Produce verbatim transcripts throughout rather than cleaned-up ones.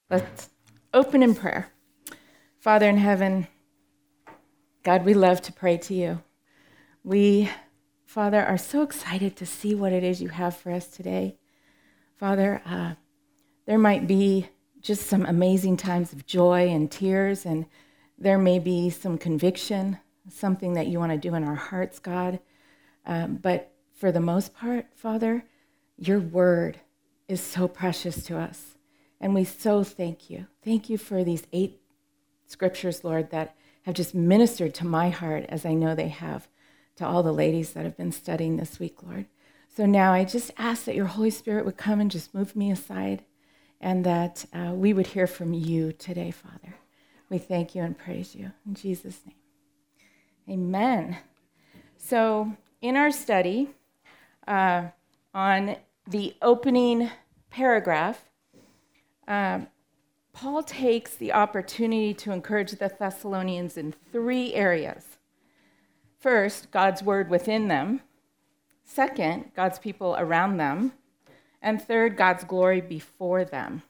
Let's open in prayer. Father in heaven, God, we love to pray to you. We, Father, are so excited to see what it is you have for us today. Father, uh, there might be just some amazing times of joy and tears, and there may be some conviction, something that you want to do in our hearts, God. Um, but for the most part, Father, your word is so precious to us. And we so thank you. Thank you for these eight scriptures, Lord, that have just ministered to my heart, as I know they have to all the ladies that have been studying this week, Lord. So now I just ask that your Holy Spirit would come and just move me aside, and that uh, we would hear from you today, Father. We thank you and praise you. In Jesus' name, amen. So in our study uh, on the opening paragraph, Um, Paul takes the opportunity to encourage the Thessalonians in three areas. First, God's word within them. Second, God's people around them. And third, God's glory before them.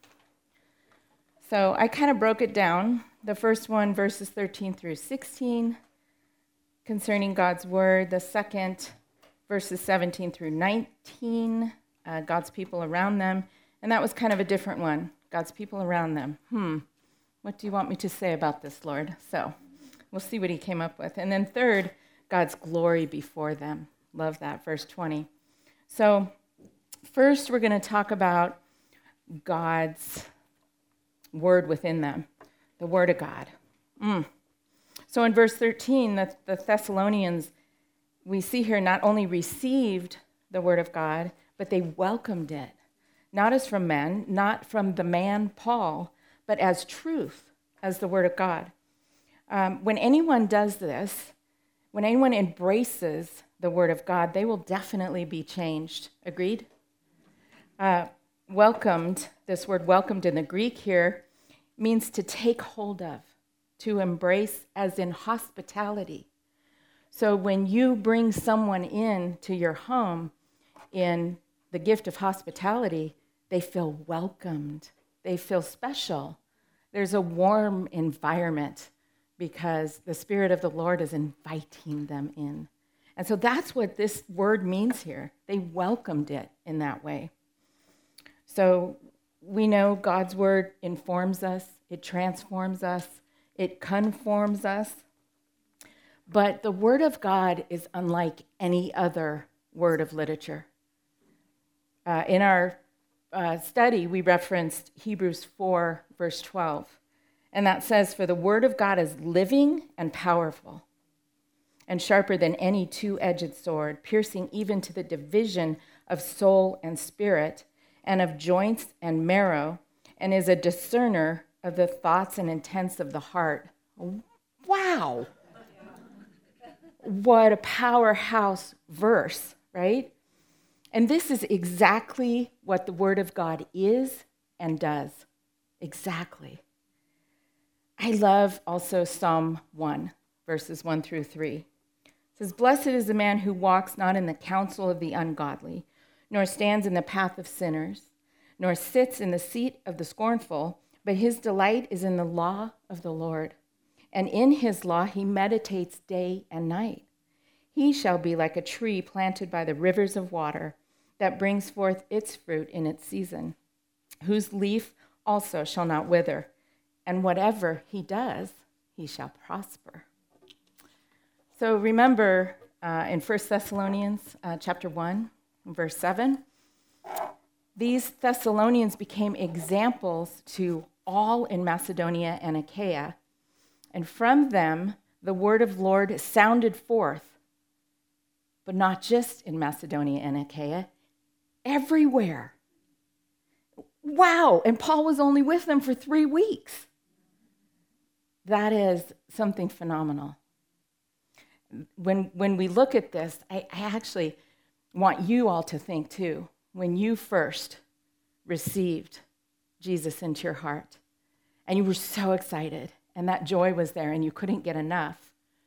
So I kind of broke it down. The first one, verses thirteen through sixteen, concerning God's word. The second, verses seventeen through nineteen, uh, God's people around them. And that was kind of a different one. God's people around them. Hmm, what do you want me to say about this, Lord? So we'll see what he came up with. And then third, God's glory before them. Love that, verse twenty. So first, we're going to talk about God's word within them, the word of God. Mm. So in verse thirteen, the, the Thessalonians, we see here, not only received the word of God, but they welcomed it. Not as from men, not from the man Paul, but as truth, as the word of God. Um, when anyone does this, when anyone embraces the word of God, they will definitely be changed. Agreed? Uh, welcomed, this word welcomed in the Greek here, means to take hold of, to embrace, as in hospitality. So when you bring someone in to your home in the gift of hospitality, they feel welcomed. They feel special. There's a warm environment because the Spirit of the Lord is inviting them in. And so that's what this word means here. They welcomed it in that way. So we know God's word informs us, it transforms us, it conforms us. But the word of God is unlike any other word of literature. Uh, in our Uh, study, we referenced Hebrews four, verse twelve. And that says, "For the word of God is living and powerful and sharper than any two-edged sword, piercing even to the division of soul and spirit and of joints and marrow, and is a discerner of the thoughts and intents of the heart." Wow! What a powerhouse verse, right? And this is exactly what the Word of God is and does. Exactly. I love also Psalm one, verses one through three. It says, "Blessed is the man who walks not in the counsel of the ungodly, nor stands in the path of sinners, nor sits in the seat of the scornful, but his delight is in the law of the Lord. And in his law he meditates day and night. He shall be like a tree planted by the rivers of water, that brings forth its fruit in its season, whose leaf also shall not wither, and whatever he does, he shall prosper." So remember uh, in First Thessalonians uh, chapter one, verse seven, these Thessalonians became examples to all in Macedonia and Achaia, and from them the word of the Lord sounded forth, but not just in Macedonia and Achaia, everywhere. Wow, and Paul was only with them for three weeks. That is something phenomenal. When, when we look at this, I, I actually want you all to think too, when you first received Jesus into your heart, and you were so excited, and that joy was there, and you couldn't get enough.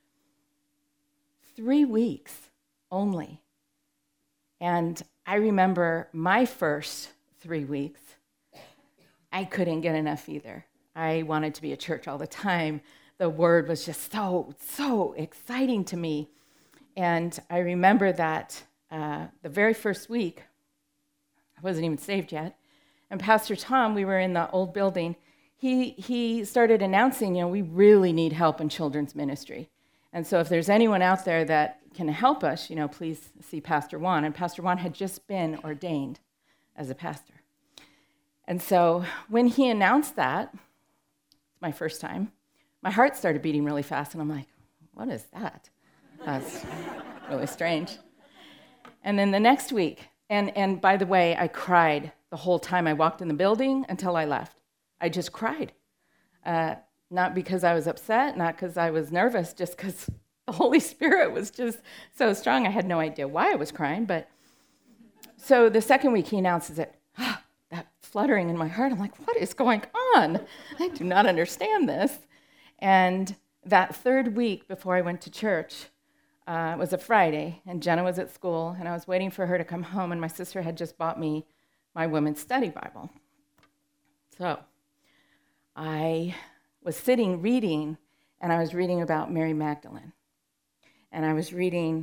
Three weeks only. And I remember my first three weeks. I couldn't get enough either. I wanted to be at church all the time. The word was just so, so exciting to me. And I remember that uh, the very first week, I wasn't even saved yet, and Pastor Tom, we were in the old building, he he started announcing, you know, we really need help in children's ministry. And so if there's anyone out there that can help us, you know, please see Pastor Juan. And Pastor Juan had just been ordained as a pastor. And so when he announced that, it's my first time, my heart started beating really fast, and I'm like, what is that? That's really strange. And then the next week, and, and by the way, I cried the whole time I walked in the building until I left. I just cried. Uh, not because I was upset, not because I was nervous, just because the Holy Spirit was just so strong. I had no idea why I was crying. But so the second week he announces it. Ah, that fluttering in my heart, I'm like, what is going on? I do not understand this. And that third week before I went to church, uh, it was a Friday, and Jenna was at school, and I was waiting for her to come home, and my sister had just bought me my women's study Bible. So I was sitting reading, and I was reading about Mary Magdalene. And I was reading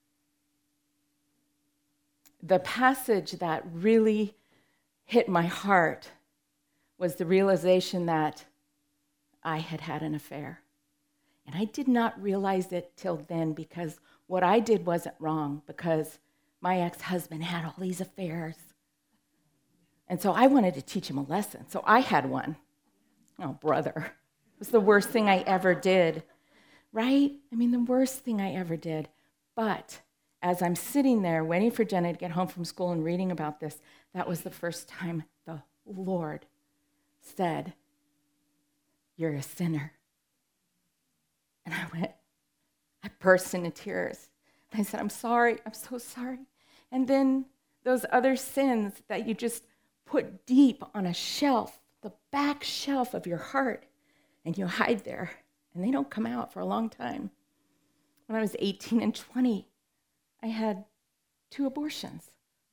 the passage that really hit my heart was the realization that I had had an affair. And I did not realize it till then, because what I did wasn't wrong, because my ex-husband had all these affairs. And so I wanted to teach him a lesson. So I had one. Oh, brother. It was the worst thing I ever did. Right? I mean, the worst thing I ever did. But as I'm sitting there waiting for Jenna to get home from school and reading about this, that was the first time the Lord said, "You're a sinner." And I went, I burst into tears. And I said, "I'm sorry, I'm so sorry." And then those other sins that you just put deep on a shelf, the back shelf of your heart, and you hide there, and they don't come out for a long time. When I was eighteen and twenty, I had two abortions.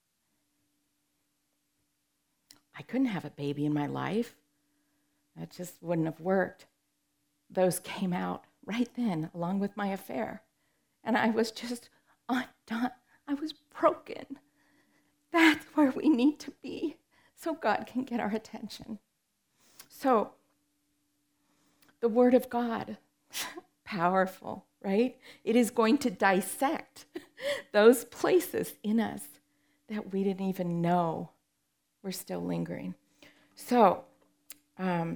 I couldn't have a baby in my life. That just wouldn't have worked. Those came out right then, along with my affair. And I was just undone. I was broken. That's where we need to be, so God can get our attention. So, the Word of God, powerful, right? It is going to dissect those places in us that we didn't even know were still lingering. So, um,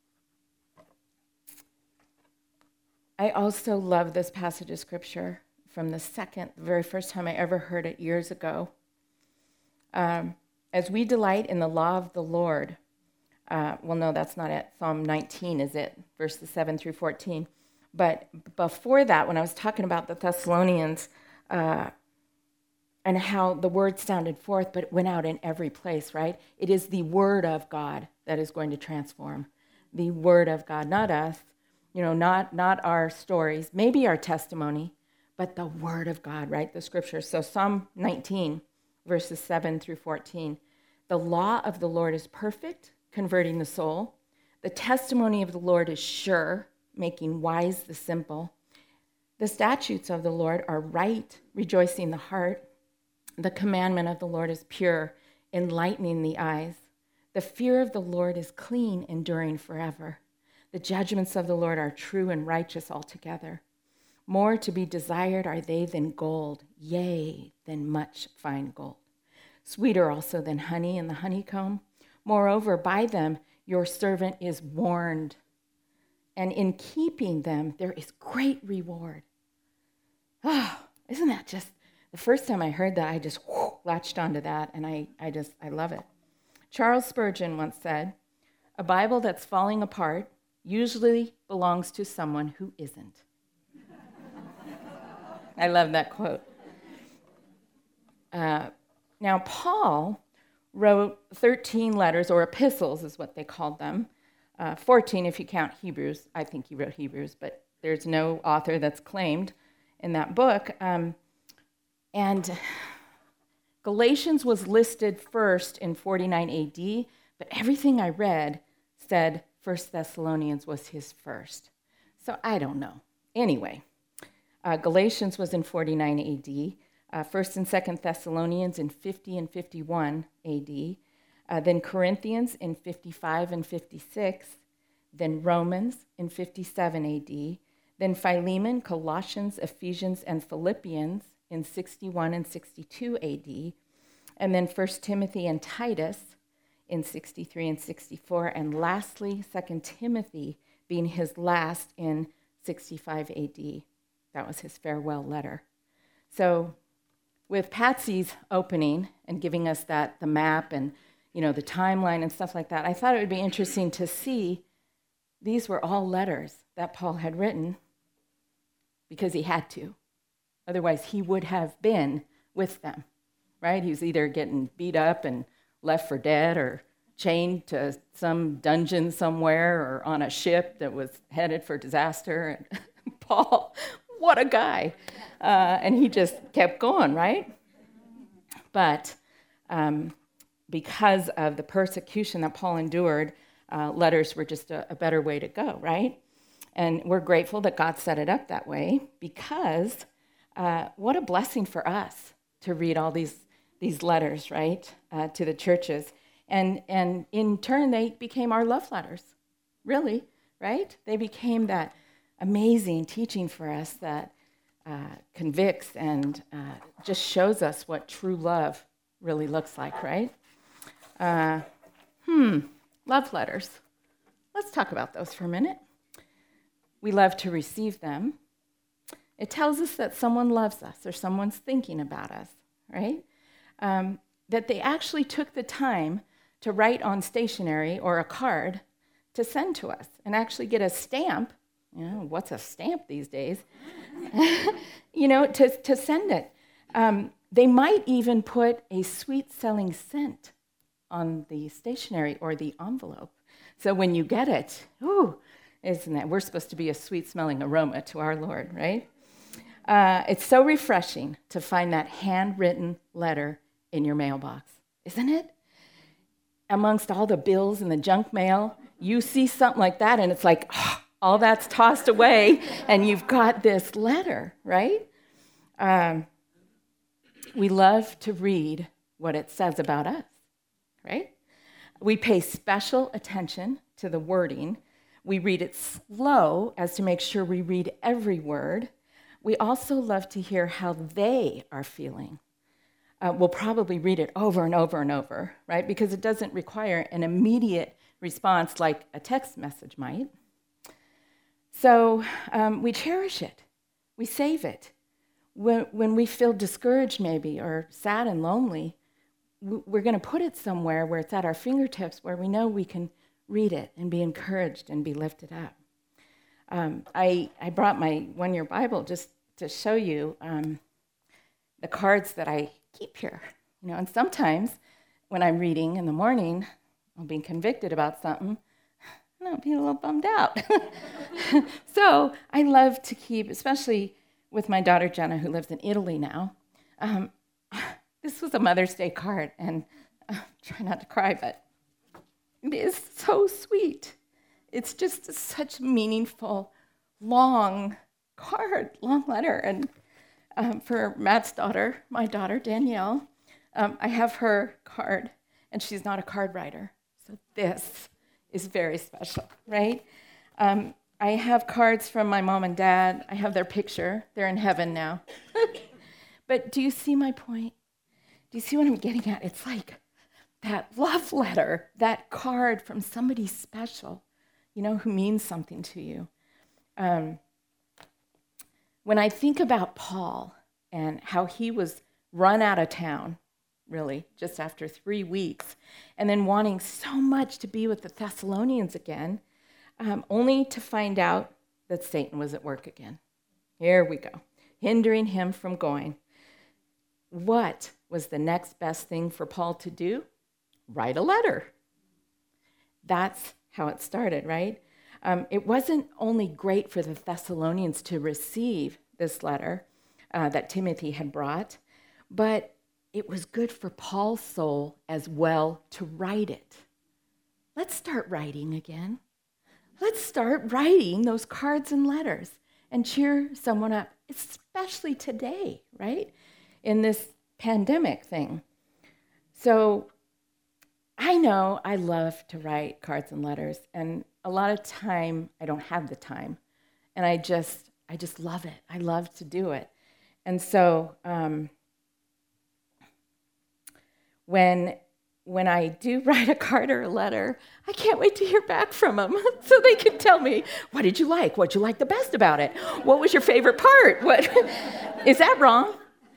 I also love this passage of Scripture from the second, the very first time I ever heard it years ago. Um, As we delight in the law of the Lord, uh, well, no, that's not it. Psalm nineteen is it, verses seven through fourteen. But before that, when I was talking about the Thessalonians uh, and how the word sounded forth, but it went out in every place, right? It is the word of God that is going to transform. The word of God, not us, you know, not, not our stories, maybe our testimony, but the word of God, right? The scriptures. So Psalm nineteen, verses seven through fourteen. The law of the Lord is perfect, converting the soul. The testimony of the Lord is sure, making wise the simple. The statutes of the Lord are right, rejoicing the heart. The commandment of the Lord is pure, enlightening the eyes. The fear of the Lord is clean, enduring forever. The judgments of the Lord are true and righteous altogether. More to be desired are they than gold, yea, than much fine gold. Sweeter also than honey and the honeycomb. Moreover, by them your servant is warned, and in keeping them there is great reward. Oh, isn't that just, the first time I heard that, I just whoo, latched onto that, and I, I just, I love it. Charles Spurgeon once said, "A Bible that's falling apart usually belongs to someone who isn't." I love that quote. Uh, now, Paul wrote thirteen letters, or epistles is what they called them. Uh, fourteen if you count Hebrews. I think he wrote Hebrews, but there's no author that's claimed in that book. Um, and Galatians was listed first in forty-nine A D, But everything I read said First Thessalonians was his first. So I don't know. Anyway, uh, Galatians was in forty-nine A D, uh, First and Second Thessalonians in fifty and fifty-one A D, uh, then Corinthians in fifty-five and fifty-six, then Romans in fifty-seven A D, then Philemon, Colossians, Ephesians, and Philippians in sixty-one and sixty-two A D, and then First Timothy and Titus in sixty-three and sixty-four, and lastly, Second Timothy being his last in sixty-five A D. That was his farewell letter. So with Patsy's opening and giving us that, the map and, you know, the timeline and stuff like that, I thought it would be interesting to see these were all letters that Paul had written because he had to. Otherwise, he would have been with them, right? He was either getting beat up and left for dead or chained to some dungeon somewhere or on a ship that was headed for disaster. And Paul, what a guy. Uh, and he just kept going, right? But um, because of the persecution that Paul endured, uh, letters were just a, a better way to go, right? And we're grateful that God set it up that way because uh, what a blessing for us to read all these these letters, right, uh, to the churches. And and in turn, they became our love letters, really, right? They became that amazing teaching for us that uh, convicts and uh, just shows us what true love really looks like, right? Uh, hmm, love letters. Let's talk about those for a minute. We love to receive them. It tells us that someone loves us or someone's thinking about us, right? Um, that they actually took the time to write on stationery or a card to send to us and actually get a stamp. You know, what's a stamp these days? you know, to, to send it. Um, they might even put a sweet-selling scent on the stationery or the envelope. So when you get it, ooh, isn't that, we're supposed to be a sweet-smelling aroma to our Lord, right? Uh, it's so refreshing to find that handwritten letter in your mailbox, isn't it? Amongst all the bills and the junk mail, you see something like that, and it's like, oh, all that's tossed away, and you've got this letter, right? Um, we love to read what it says about us, right? We pay special attention to the wording. We read it slow as to make sure we read every word. We also love to hear how they are feeling. Uh, we'll probably read it over and over and over, right? Because it doesn't require an immediate response like a text message might. So um, we cherish it. We save it. When, when we feel discouraged maybe or sad and lonely, we're going to put it somewhere where it's at our fingertips where we know we can read it and be encouraged and be lifted up. Um, I, I brought my one-year Bible just to show you um, the cards that I keep here. You know, and sometimes when I'm reading in the morning, I'm being convicted about something, and I'll be a little bummed out. So I love to keep, especially with my daughter Jenna, who lives in Italy now. Um, this was a Mother's Day card, and uh, try not to cry, but it is so sweet. It's just such a meaningful, long card, long letter. And um, for Matt's daughter, my daughter, Danielle, um, I have her card, and she's not a card writer. So this is very special, right? Um, I have cards from my mom and dad. I have their picture. They're in heaven now. But do you see my point? Do you see what I'm getting at? It's like that love letter, that card from somebody special, you know, who means something to you. Um, when I think about Paul and how he was run out of town, really, just after three weeks, and then wanting so much to be with the Thessalonians again, um, only to find out that Satan was at work again. Here we go, hindering him from going. What was the next best thing for Paul to do? Write a letter. That's how it started, right? Um, it wasn't only great for the Thessalonians to receive this letter uh, that Timothy had brought, but it was good for Paul's soul as well to write it. let's start writing again. Let's start writing those cards and letters and cheer someone up, especially today, right? In this pandemic thing. So I know I love to write cards and letters, and a lot of time I don't have the time, and I just I just love it. I love to do it, and so um, when when I do write a card or a letter, I can't wait to hear back from them so they can tell me, what did you like? What did you like the best about it? What was your favorite part? What is that wrong?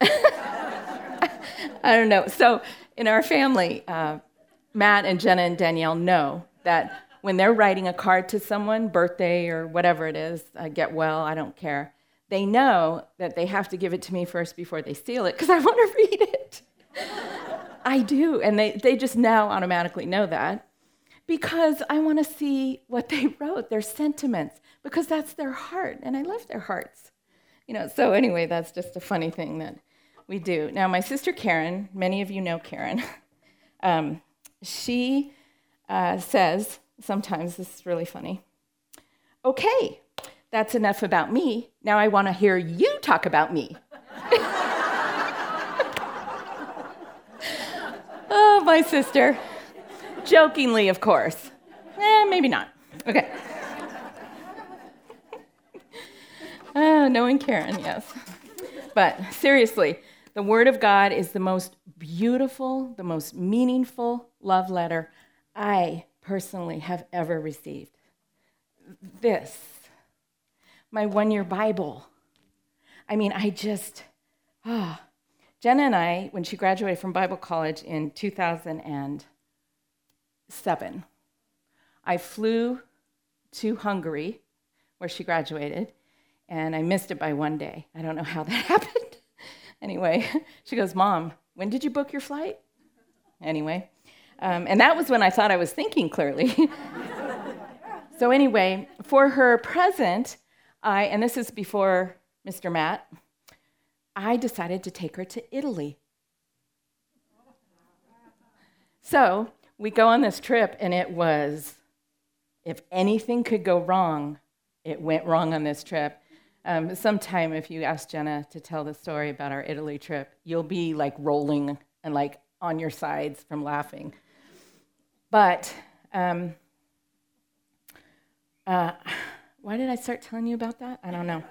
I don't know. So in our family, uh, Matt and Jenna and Danielle know that when they're writing a card to someone, birthday or whatever it is, uh, get well, I don't care, they know that they have to give it to me first before they seal it because I want to read it. I do, and they, they just now automatically know that because I want to see what they wrote, their sentiments, because that's their heart, and I love their hearts. You know. So anyway, that's just a funny thing that we do. Now, my sister Karen, many of you know Karen, um, she uh, says, sometimes, this is really funny, okay, that's enough about me. Now I want to hear you talk about me. Oh, my sister. Jokingly, of course. Eh, maybe not. Okay. Uh, knowing Karen, yes. But seriously, the Word of God is the most beautiful, the most meaningful love letter I personally have ever received. This, my one-year Bible. I mean, I just, ah. Jenna and I, when she graduated from Bible college in two thousand seven, I flew to Hungary, where she graduated, and I missed it by one day. I don't know how that happened. Anyway, she goes, Mom, when did you book your flight? Anyway, um, and that was when I thought I was thinking clearly. So anyway, for her present, I, and this is before Mister Matt, I decided to take her to Italy. So we go on this trip, and it was, if anything could go wrong, it went wrong on this trip. Um, sometime, if you ask Jenna to tell the story about our Italy trip, you'll be like rolling and like on your sides from laughing. But um, uh, why did I start telling you about that? I don't know.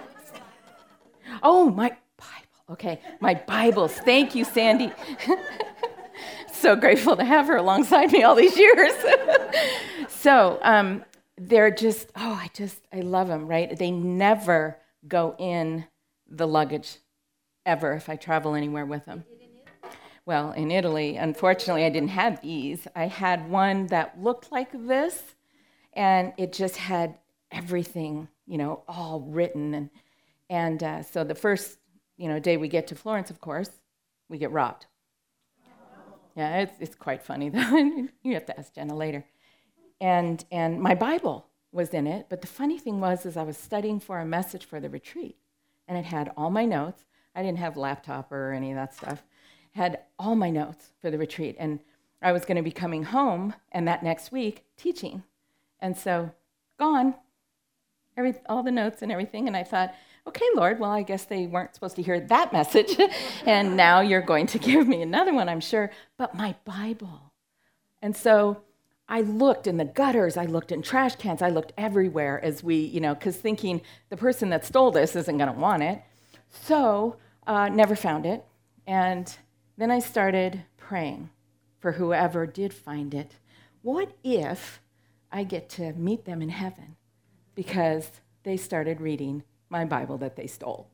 Oh, my Bible. Okay, my Bibles. Thank you, Sandy. So grateful to have her alongside me all these years. So um, they're just, oh, I just, I love them, right? They never go in the luggage, ever, if I travel anywhere with them. Well, in Italy, unfortunately, I didn't have these. I had one that looked like this, and it just had everything, you know, all written. And and uh, so the first, you know, day we get to Florence, of course, we get robbed. Yeah, it's it's quite funny, though. You have to ask Jenna later. And and my Bible was in it, but the funny thing was is I was studying for a message for the retreat, and it had all my notes. I didn't have a laptop or any of that stuff. Had all my notes for the retreat, and I was going to be coming home, and that next week, teaching. And so, gone, every all the notes and everything, and I thought, okay, Lord, well, I guess they weren't supposed to hear that message, and now you're going to give me another one, I'm sure, but my Bible. And so I looked in the gutters, I looked in trash cans, I looked everywhere as we, you know, because thinking the person that stole this isn't going to want it. So, uh, never found it, and then I started praying for whoever did find it. What if I get to meet them in heaven because they started reading my Bible that they stole?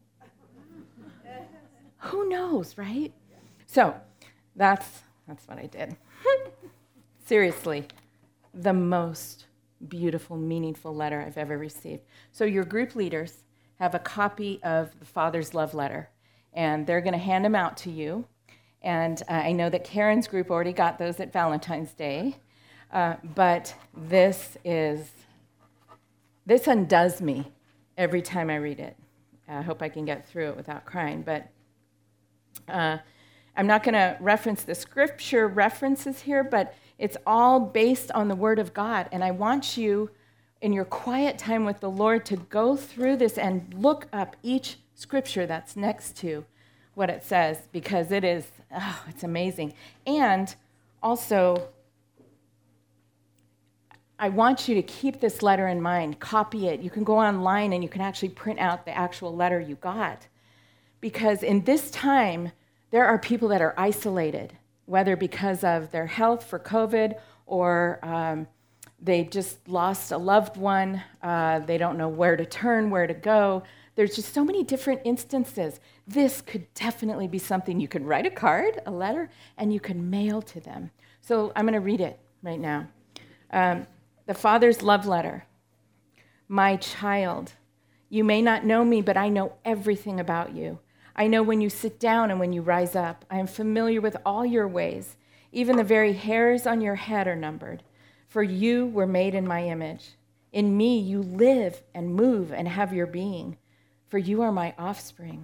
Who knows, right? So that's that's what I did. Seriously, the most beautiful, meaningful letter I've ever received. So your group leaders have a copy of the Father's Love Letter, and they're going to hand them out to you. And uh, I know that Karen's group already got those at Valentine's Day, uh, but this is, this undoes me every time I read it. I hope I can get through it without crying, but uh, I'm not going to reference the scripture references here, but It's all based on the Word of God. And I want you, in your quiet time with the Lord, to go through this and look up each scripture that's next to what it says, because it is, oh, it's amazing. And also, I want you to keep this letter in mind, copy it. You can go online and you can actually print out the actual letter you got. Because in this time, there are people that are isolated, whether because of their health for COVID or um, they just lost a loved one. Uh, they don't know where to turn, where to go. There's just so many different instances. This could definitely be something you could write a card, a letter, and you can mail to them. So I'm going to read it right now. Um, the Father's love letter. My child, you may not know me, but I know everything about you. I know when you sit down and when you rise up. I am familiar with all your ways. Even the very hairs on your head are numbered. For you were made in my image. In me you live and move and have your being. For you are my offspring.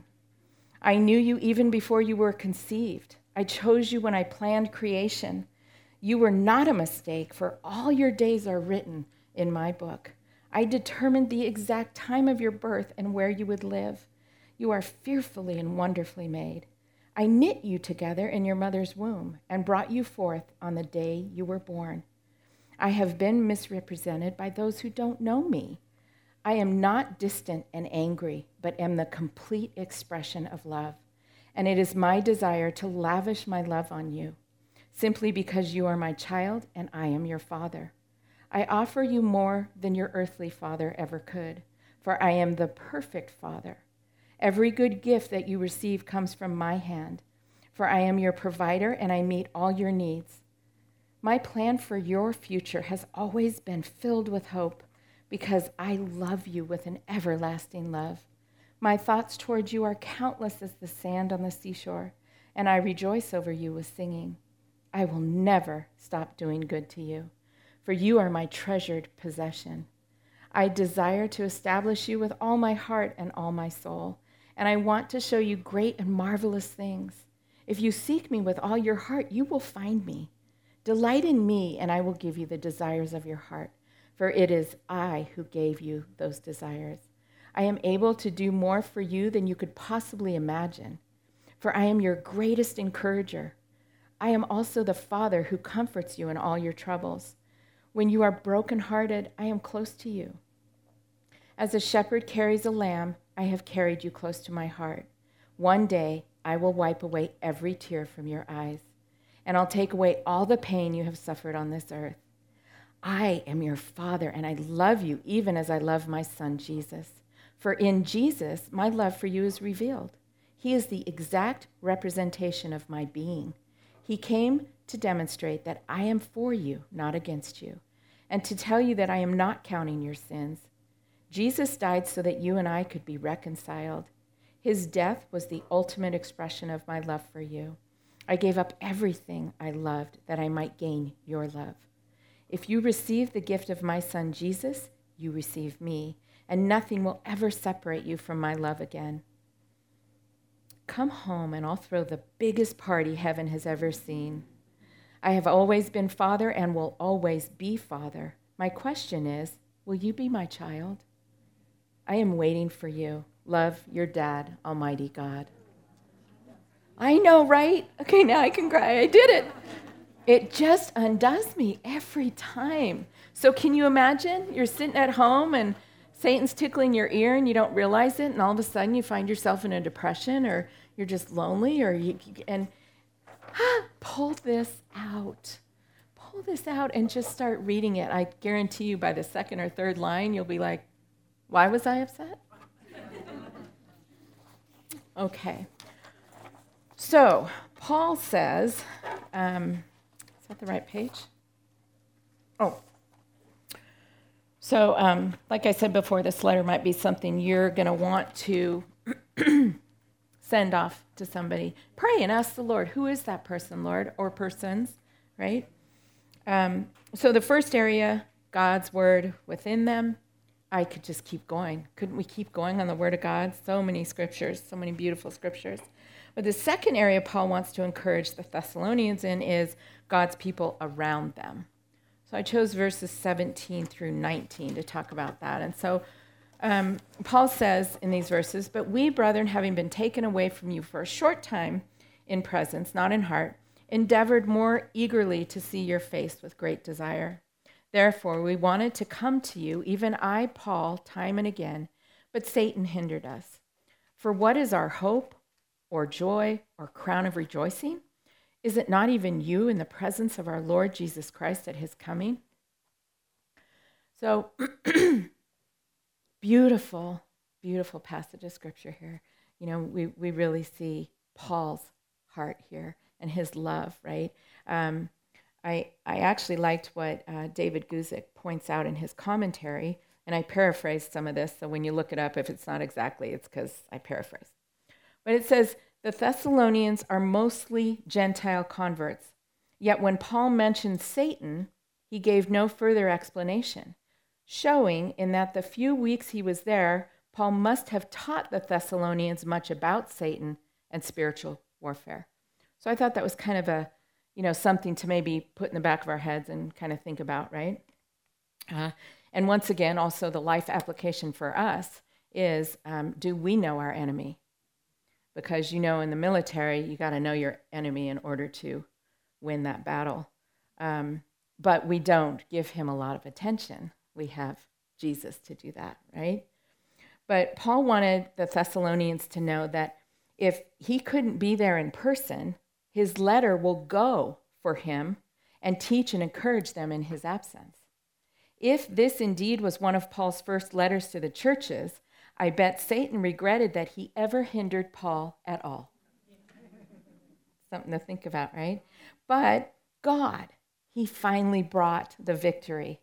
I knew you even before you were conceived. I chose you when I planned creation. You were not a mistake, for all your days are written in my book. I determined the exact time of your birth and where you would live. You are fearfully and wonderfully made. I knit you together in your mother's womb and brought you forth on the day you were born. I have been misrepresented by those who don't know me. I am not distant and angry, but am the complete expression of love. And it is my desire to lavish my love on you, simply because you are my child and I am your father. I offer you more than your earthly father ever could, for I am the perfect father. Every good gift that you receive comes from my hand, for I am your provider and I meet all your needs. My plan for your future has always been filled with hope, because I love you with an everlasting love. My thoughts toward you are countless as the sand on the seashore, and I rejoice over you with singing. I will never stop doing good to you, for you are my treasured possession. I desire to establish you with all my heart and all my soul, and I want to show you great and marvelous things. If you seek me with all your heart, you will find me. Delight in me, and I will give you the desires of your heart. For it is I who gave you those desires. I am able to do more for you than you could possibly imagine, for I am your greatest encourager. I am also the Father who comforts you in all your troubles. When you are brokenhearted, I am close to you. As a shepherd carries a lamb, I have carried you close to my heart. One day, I will wipe away every tear from your eyes, and I'll take away all the pain you have suffered on this earth. I am your Father, and I love you even as I love my Son, Jesus. For in Jesus, my love for you is revealed. He is the exact representation of my being. He came to demonstrate that I am for you, not against you, and to tell you that I am not counting your sins. Jesus died so that you and I could be reconciled. His death was the ultimate expression of my love for you. I gave up everything I loved that I might gain your love. If you receive the gift of my Son, Jesus, you receive me, and nothing will ever separate you from my love again. Come home, and I'll throw the biggest party heaven has ever seen. I have always been Father and will always be Father. My question is, will you be my child? I am waiting for you. Love, your dad, Almighty God. I know, right? Okay, now I can cry. I did it. It just undoes me every time. So can you imagine? You're sitting at home and Satan's tickling your ear and you don't realize it, and all of a sudden you find yourself in a depression, or you're just lonely, or you, and ah, pull this out. Pull this out and just start reading it. I guarantee you by the second or third line, you'll be like, why was I upset? Okay. So Paul says, um, is that the right page? Oh. So, um, like I said before, this letter might be something you're going to want to send off to somebody. Pray and ask the Lord, who is that person, Lord, or persons, right? Um, so the first area, God's word within them. I could just keep going. Couldn't we keep going on the word of God? So many scriptures, so many beautiful scriptures. But the second area Paul wants to encourage the Thessalonians in is God's people around them. So I chose verses seventeen through nineteen to talk about that. And so um, Paul says in these verses, "But we, brethren, having been taken away from you for a short time in presence, not in heart, endeavored more eagerly to see your face with great desire. Therefore, we wanted to come to you, even I, Paul, time and again, but Satan hindered us. For what is our hope or joy or crown of rejoicing? Is it not even you in the presence of our Lord Jesus Christ at his coming?" So, beautiful, beautiful passage of scripture here. You know, we, we really see Paul's heart here and his love, right? Um, I I actually liked what uh, David Guzik points out in his commentary, and I paraphrased some of this, so when you look it up, if it's not exactly, it's because I paraphrased. But it says, "The Thessalonians are mostly Gentile converts, yet when Paul mentioned Satan, he gave no further explanation, showing in that the few weeks he was there, Paul must have taught the Thessalonians much about Satan and spiritual warfare." So I thought that was kind of a, you know, something to maybe put in the back of our heads and kind of think about, right? Uh, and once again, also the life application for us is, um, do we know our enemy? Because, you know, in the military, you got to know your enemy in order to win that battle. Um, but we don't give him a lot of attention. We have Jesus to do that, right? But Paul wanted the Thessalonians to know that if he couldn't be there in person, his letter will go for him and teach and encourage them in his absence. If this indeed was one of Paul's first letters to the churches, I bet Satan regretted that he ever hindered Paul at all. Something to think about, right? But God, he finally brought the victory.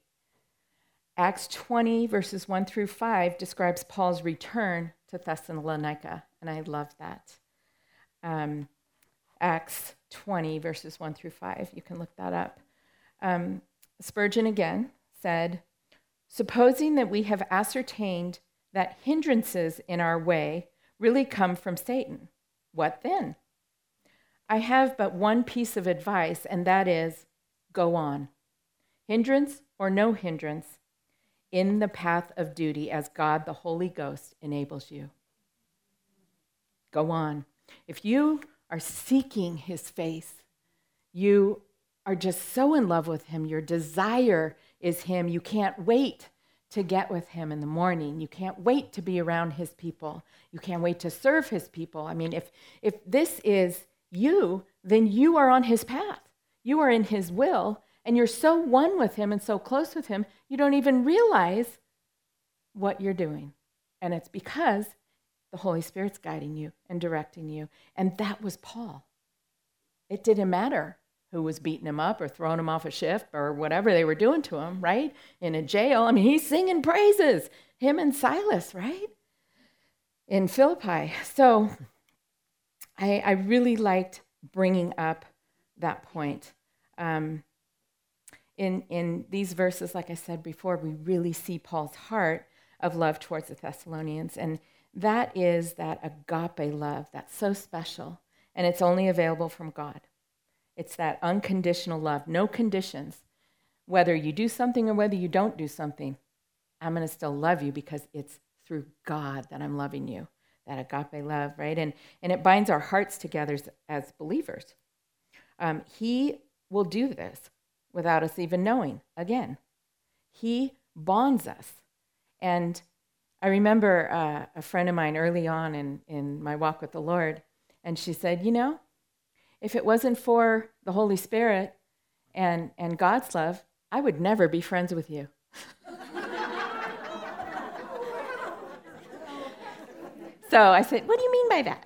Acts twenty, verses one through five, describes Paul's return to Thessalonica, and I love that. Um, Acts twenty, verses one through five. You can look that up. Um, Spurgeon again said, "Supposing that we have ascertained that hindrances in our way really come from Satan, what then? I have but one piece of advice, and that is, go on. Hindrance or no hindrance, in the path of duty as God the Holy Ghost enables you. Go on. If you are seeking his face, you are just so in love with him, your desire is him, you can't wait to get with him in the morning. You can't wait to be around his people. You can't wait to serve his people. I mean, if if this is you, then you are on his path. You are in his will, and you're so one with him and so close with him, you don't even realize what you're doing. And it's because the Holy Spirit's guiding you and directing you. And that was Paul. It didn't matter who was beating him up or throwing him off a ship or whatever they were doing to him, right? In a jail. I mean, he's singing praises, him and Silas, right? In Philippi. So I, I really liked bringing up that point. Um, in, in these verses, like I said before, we really see Paul's heart of love towards the Thessalonians. And that is that agape love that's so special. And it's only available from God. It's that unconditional love, no conditions. Whether you do something or whether you don't do something, I'm going to still love you because it's through God that I'm loving you, that agape love, right? And, and it binds our hearts together as, as believers. Um, he will do this without us even knowing. Again, he bonds us. And I remember uh, a friend of mine early on in, in my walk with the Lord, and she said, you know, if it wasn't for the Holy Spirit and, and God's love, I would never be friends with you. So I said, what do you mean by that?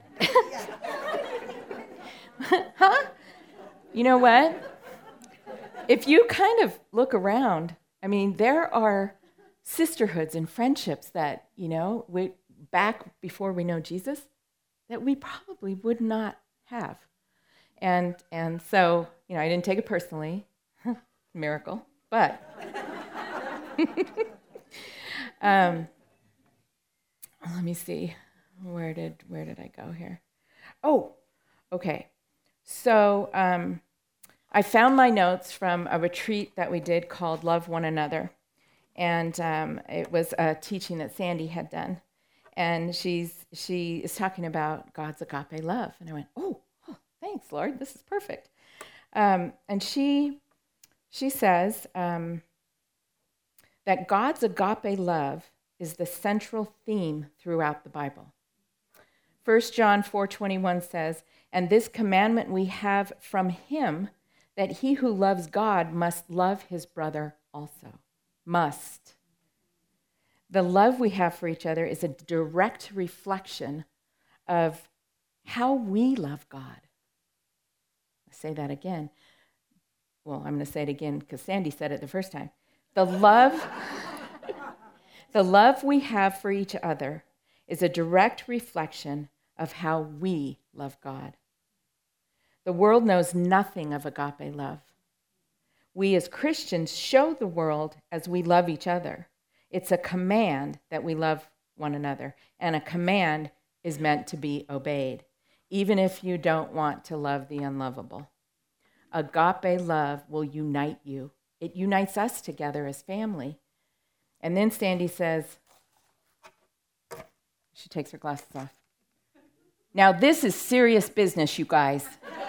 Huh? You know what? If you kind of look around, I mean, there are sisterhoods and friendships that, you know, we, back before we know Jesus, that we probably would not have. And and so, you know, I didn't take it personally, miracle, but um, let me see, where did where did I go here? Oh, Okay, so um, I found my notes from a retreat that we did called Love One Another. And um, it was a teaching that Sandy had done. And she's she is talking about God's agape love. And I went, oh, oh thanks, Lord. This is perfect. Um, and she she says um, that God's agape love is the central theme throughout the Bible. First John four twenty-one says, and this commandment we have from him, that he who loves God must love his brother also. Must. The love we have for each other is a direct reflection of how we love God. I say that again. Well, I'm going to say it again because Sandy said it the first time. The love, the love we have for each other is a direct reflection of how we love God. The world knows nothing of agape love. We as Christians show the world as we love each other. It's a command that we love one another, and a command is meant to be obeyed, even if you don't want to love the unlovable. Agape love will unite you. It unites us together as family. And then Sandy says, she takes her glasses off. Now this is serious business, you guys.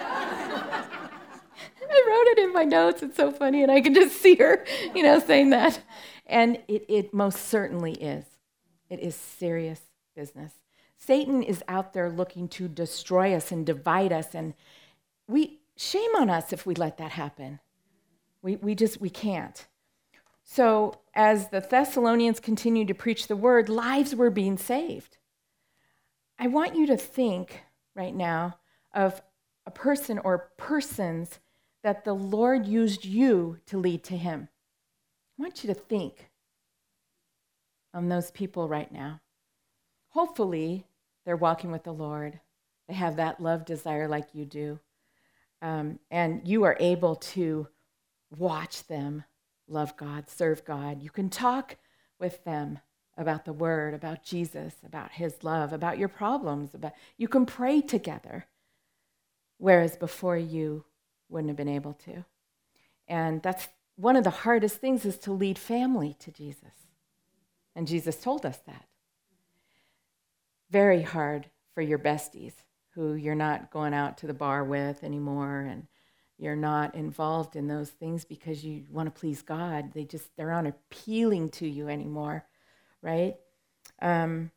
I wrote it in my notes. It's so funny, and I can just see her, you know, saying that. And it, it most certainly is. It is serious business. Satan is out there looking to destroy us and divide us, and we shame on us if we let that happen. We we just we can't. So as the Thessalonians continued to preach the word, lives were being saved. I want you to think right now of a person or persons that the Lord used you to lead to him. I want you to think on those people right now. Hopefully, they're walking with the Lord. They have that love desire like you do. Um, and you are able to watch them love God, serve God. You can talk with them about the word, about Jesus, about his love, about your problems. About you can pray together, whereas before you wouldn't have been able to. And that's one of the hardest things, is to lead family to Jesus. And Jesus told us that. Very hard for your besties who you're not going out to the bar with anymore, and you're not involved in those things because you want to please God. They just, they're not appealing to you anymore, right? Um,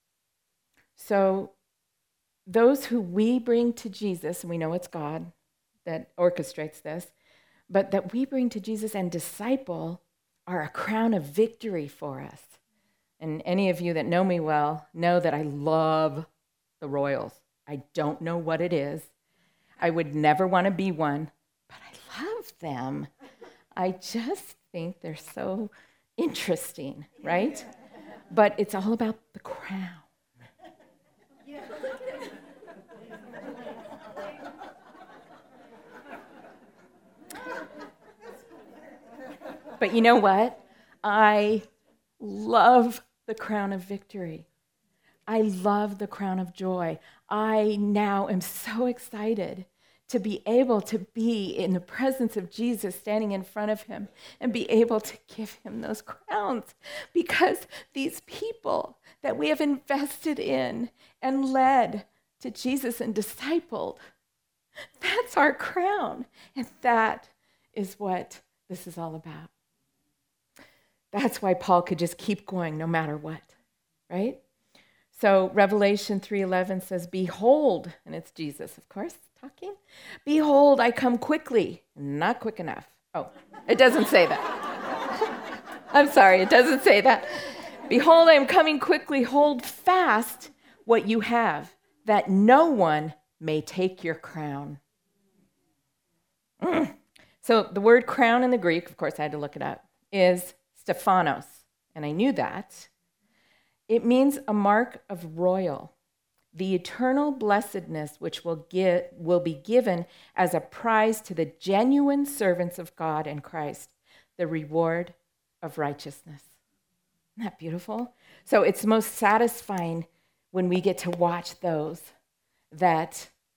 so those who we bring to Jesus, and we know it's God that orchestrates this, but that we bring to Jesus and disciple are a crown of victory for us. And any of you that know me well know that I love the Royals. I don't know what it is. I would never want to be one, but I love them. I just think they're so interesting, right? But it's all about the crown. But you know what? I love the crown of victory. I love the crown of joy. I now am so excited to be able to be in the presence of Jesus, standing in front of him, and be able to give him those crowns, because these people that we have invested in and led to Jesus and discipled, that's our crown. And that is what this is all about. That's why Paul could just keep going no matter what, right? So Revelation three eleven says, behold, and it's Jesus, of course, talking. Behold, I come quickly. Not quick enough. Oh, it doesn't say that. I'm sorry, it doesn't say that. Behold, I am coming quickly. Hold fast what you have, that no one may take your crown. Mm. So the word crown in the Greek, of course I had to look it up, is Stephanos, and I knew that. It means a mark of royal, the eternal blessedness which will get, will be given as a prize to the genuine servants of God and Christ, the reward of righteousness. Isn't that beautiful? So it's most satisfying when we get to watch those that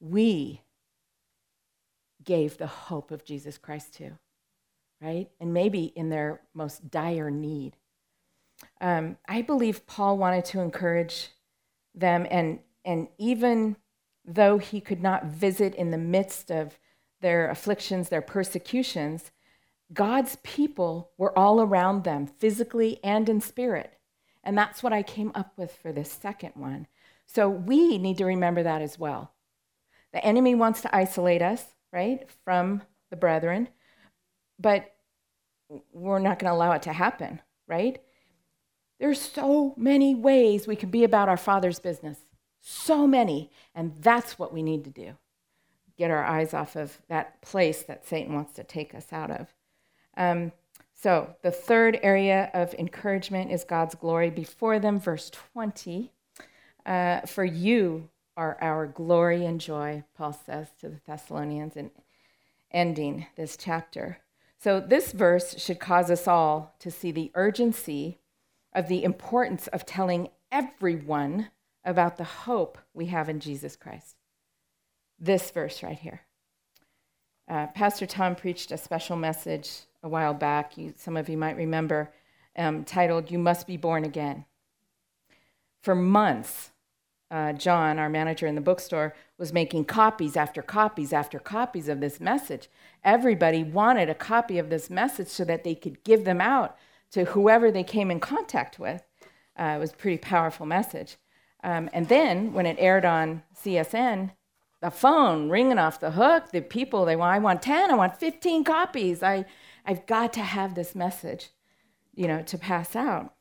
we gave the hope of Jesus Christ to, right? And maybe in their most dire need. Um, I believe Paul wanted to encourage them, and, and even though he could not visit in the midst of their afflictions, their persecutions, God's people were all around them, physically and in spirit. And that's what I came up with for this second one. So we need to remember that as well. The enemy wants to isolate us, right, from the brethren, but we're not going to allow it to happen, right? There's so many ways we can be about our Father's business. So many. And that's what we need to do. Get our eyes off of that place that Satan wants to take us out of. Um, so the third area of encouragement is God's glory before them. Verse twenty, uh, for you are our glory and joy, Paul says to the Thessalonians in ending this chapter. So this verse should cause us all to see the urgency of the importance of telling everyone about the hope we have in Jesus Christ. This verse right here. Uh, Pastor Tom preached a special message a while back, you, some of you might remember, um, titled, You Must Be Born Again. For months, uh, John, our manager in the bookstore, was making copies after copies after copies of this message. Everybody wanted a copy of this message so that they could give them out to whoever they came in contact with. Uh, it was a pretty powerful message. Um, and then when it aired on C S N, the phone ringing off the hook, the people, they want, I want ten, I want fifteen copies. I, I've got to have this message, you know, to pass out.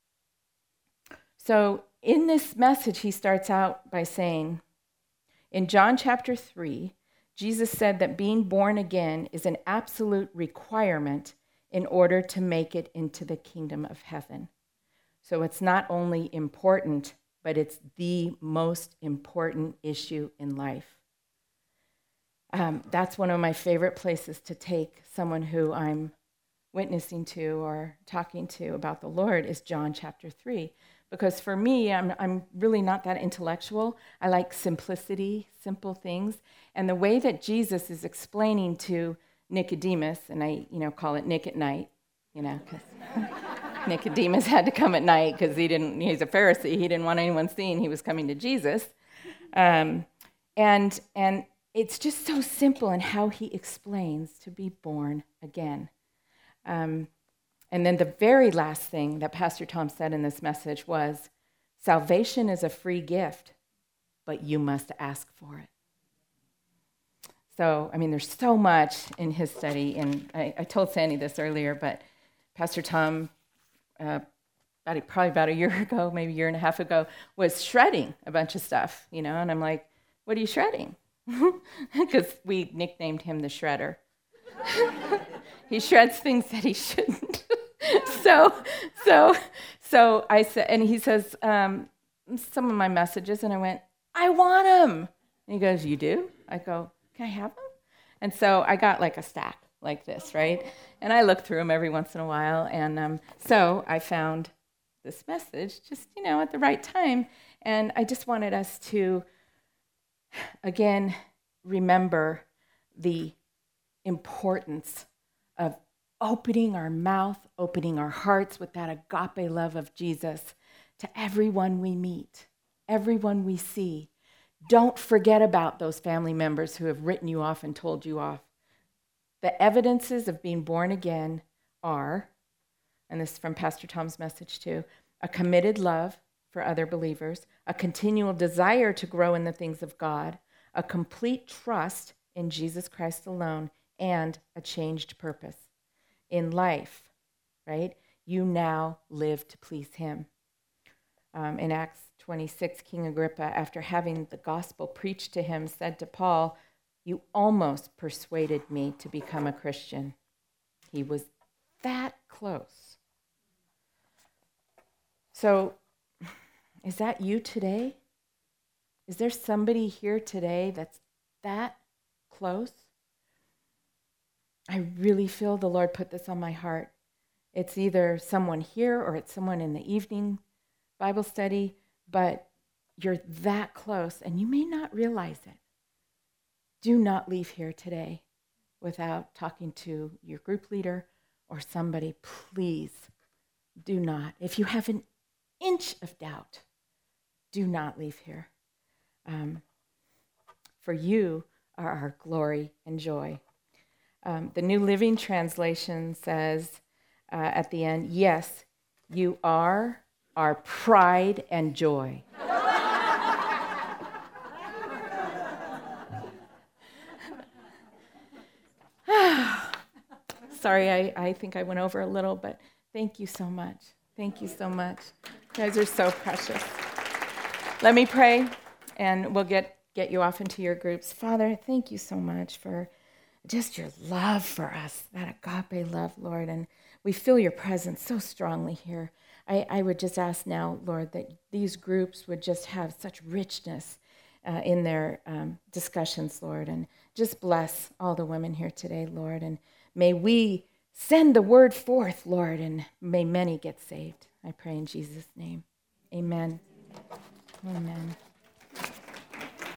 So in this message, he starts out by saying, in John chapter three, Jesus said that being born again is an absolute requirement in order to make it into the kingdom of heaven. So it's not only important, but it's the most important issue in life. Um, that's one of my favorite places to take someone who I'm witnessing to or talking to about the Lord is John chapter three. Because for me, I'm, I'm really not that intellectual. I like simplicity, simple things. And the way that Jesus is explaining to Nicodemus, and I you know, call it Nick at night, you know, because Nicodemus had to come at night because he didn't, he's a Pharisee. He didn't want anyone seeing he was coming to Jesus. Um, and, and it's just so simple in how he explains to be born again. Um, and then the very last thing that Pastor Tom said in this message was, salvation is a free gift, but you must ask for it. So, I mean, there's so much in his study, and I, I told Sandy this earlier, but Pastor Tom, uh, about, probably about a year ago, maybe a year and a half ago, was shredding a bunch of stuff, you know, and I'm like, what are you shredding? Because we nicknamed him the Shredder. He shreds things that he shouldn't. so, so, so I said, and he says, um, some of my messages, and I went, I want them. And he goes, you do? I go, can I have them? And so I got like a stack like this, right? And I look through them every once in a while. And um, so I found this message just, you know, at the right time. And I just wanted us to, again, remember the importance of opening our mouth, opening our hearts with that agape love of Jesus to everyone we meet, everyone we see. Don't forget about those family members who have written you off and told you off. The evidences of being born again are, and this is from Pastor Tom's message too, a committed love for other believers, a continual desire to grow in the things of God, a complete trust in Jesus Christ alone, and a changed purpose. In life, right, you now live to please him. Um, in Acts twenty-six, King Agrippa, after having the gospel preached to him, said to Paul, you almost persuaded me to become a Christian. He was that close. So, is that you today? Is there somebody here today that's that close? I really feel the Lord put this on my heart. It's either someone here or it's someone in the evening Bible study, but you're that close and you may not realize it. do not leave here today without talking to your group leader or somebody. Please do not. If you have an inch of doubt, do not leave here. Um, for you are our glory and joy. Um, the New Living Translation says uh, at the end, yes, you are our pride and joy. Sorry, I, I think I went over a little, but thank you so much. Thank you so much. You guys are so precious. Let me pray, and we'll get, get you off into your groups. Father, thank you so much for just your love for us, that agape love, Lord, and we feel your presence so strongly here. I, I would just ask now, Lord, that these groups would just have such richness uh, in their um, discussions, Lord, and just bless all the women here today, Lord, and may we send the word forth, Lord, and may many get saved. I pray in Jesus' name. Amen. Amen.